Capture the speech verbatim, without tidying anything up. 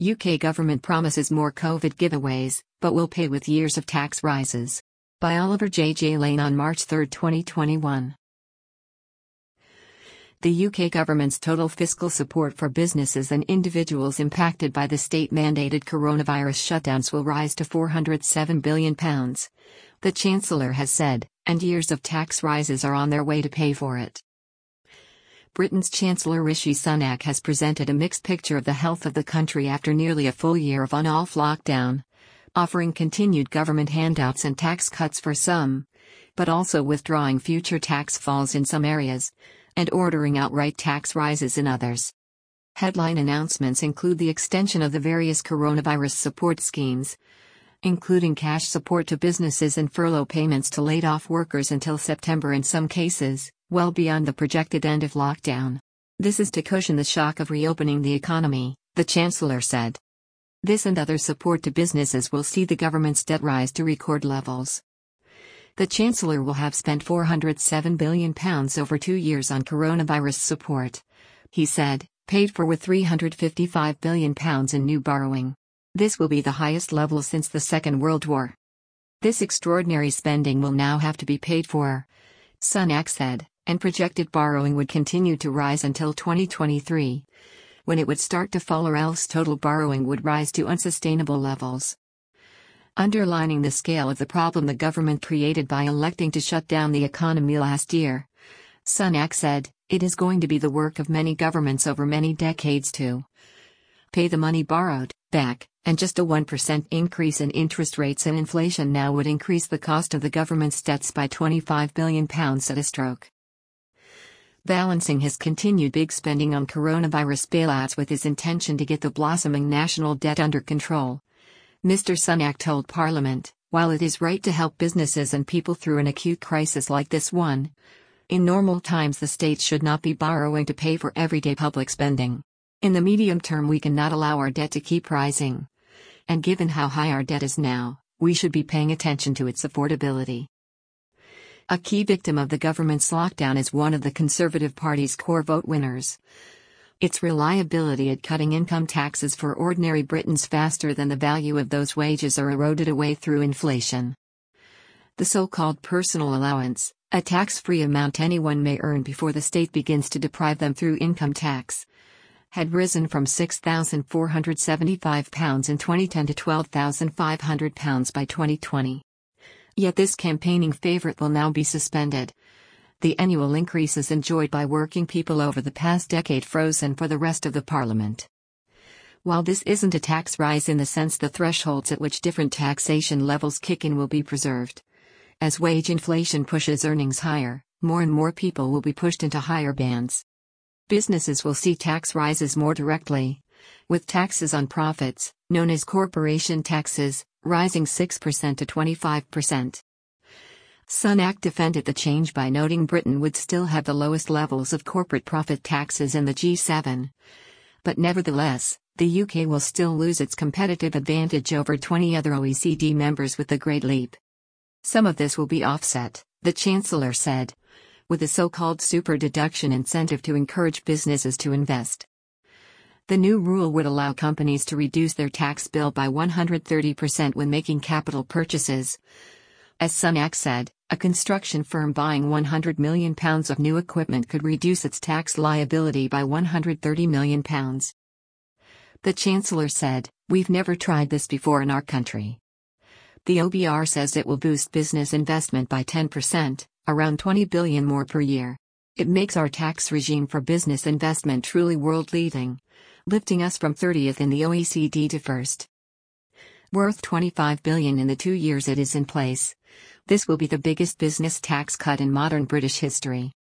U K government promises more COVID giveaways, but will pay with years of tax rises. By Oliver J. J. Lane on March third, twenty twenty-one. The U K government's total fiscal support for businesses and individuals impacted by the state-mandated coronavirus shutdowns will rise to four hundred seven billion pounds, the Chancellor has said, and years of tax rises are on their way to pay for it. Britain's Chancellor Rishi Sunak has presented a mixed picture of the health of the country after nearly a full year of on-off lockdown, offering continued government handouts and tax cuts for some, but also withdrawing future tax falls in some areas, and ordering outright tax rises in others. Headline announcements include the extension of the various coronavirus support schemes, including cash support to businesses and furlough payments to laid-off workers until September in some cases, well beyond the projected end of lockdown. This is to cushion the shock of reopening the economy, the Chancellor said. This and other support to businesses will see the government's debt rise to record levels. The Chancellor will have spent four hundred seven billion pounds over two years on coronavirus support, he said, paid for with three hundred fifty-five billion pounds in new borrowing. This will be the highest level since the Second World War. This extraordinary spending will now have to be paid for, Sunak said, and projected borrowing would continue to rise until twenty twenty-three, when it would start to fall, or else total borrowing would rise to unsustainable levels. Underlining the scale of the problem the government created by electing to shut down the economy last year, Sunak said, "It is going to be the work of many governments over many decades to pay the money borrowed back, and just a one percent increase in interest rates and inflation now would increase the cost of the government's debts by twenty-five billion pounds at a stroke." Balancing his continued big spending on coronavirus bailouts with his intention to get the blossoming national debt under control, Mister Sunak told Parliament, "While it is right to help businesses and people through an acute crisis like this one, in normal times the state should not be borrowing to pay for everyday public spending. In the medium term we cannot allow our debt to keep rising. And given how high our debt is now, we should be paying attention to its affordability." A key victim of the government's lockdown is one of the Conservative Party's core vote winners. Its reliability at cutting income taxes for ordinary Britons faster than the value of those wages are eroded away through inflation. The so-called personal allowance, a tax-free amount anyone may earn before the state begins to deprive them through income tax, had risen from six thousand four hundred seventy-five pounds in twenty ten to twelve thousand five hundred pounds by twenty twenty. Yet this campaigning favourite will now be suspended. The annual increases enjoyed by working people over the past decade frozen for the rest of the Parliament. While this isn't a tax rise in the sense the thresholds at which different taxation levels kick in will be preserved. As wage inflation pushes earnings higher, more and more people will be pushed into higher bands. Businesses will see tax rises more directly, with taxes on profits, known as corporation taxes, rising six percent to twenty-five percent. Sunak defended the change by noting Britain would still have the lowest levels of corporate profit taxes in the G seven. But nevertheless, the U K will still lose its competitive advantage over twenty other O E C D members with the Great Leap. Some of this will be offset, the Chancellor said, with a so-called super deduction incentive to encourage businesses to invest. The new rule would allow companies to reduce their tax bill by one hundred thirty percent when making capital purchases. As Sunak said, a construction firm buying one hundred million pounds of new equipment could reduce its tax liability by one hundred thirty million pounds. The Chancellor said, "We've never tried this before in our country." The O B R says it will boost business investment by ten percent, around twenty billion more per year. It makes our tax regime for business investment truly world-leading, lifting us from thirtieth in the O E C D to first. Worth twenty-five billion in the two years it is in place, this will be the biggest business tax cut in modern British history.